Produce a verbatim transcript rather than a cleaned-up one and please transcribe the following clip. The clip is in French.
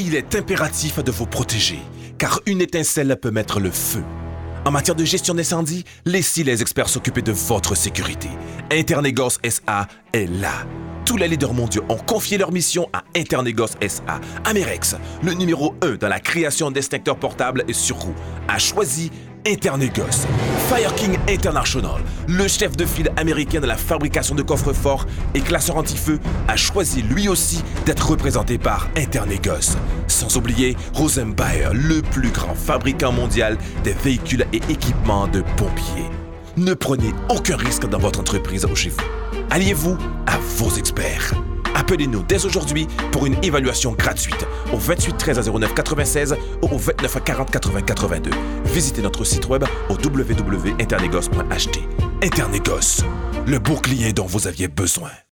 Il est impératif de vous protéger, car une étincelle peut mettre le feu. En matière de gestion d'incendie, laissez les experts s'occuper de votre sécurité. Internegos S A est là. Tous les leaders mondiaux ont confié leur mission à Internegos S A. Amerex, le numéro un dans la création d'extincteurs portables et sur roue, a choisi Internegos. Fire King International, le chef de file américain de la fabrication de coffres-forts et classeurs anti-feu, a choisi lui aussi d'être représenté par Internegos. Sans oublier Rosenbauer, le plus grand fabricant mondial des véhicules et équipements de pompiers. Ne prenez aucun risque dans votre entreprise ou chez vous. Alliez-vous à vos experts. Appelez-nous dès aujourd'hui pour une évaluation gratuite au vingt-huit treize zéro neuf quatre-vingt-seize ou au vingt-neuf quarante quatre-vingts quatre-vingt-deux. Visitez notre site web au w w w point internegos point h t. Internegos, le bouclier dont vous aviez besoin.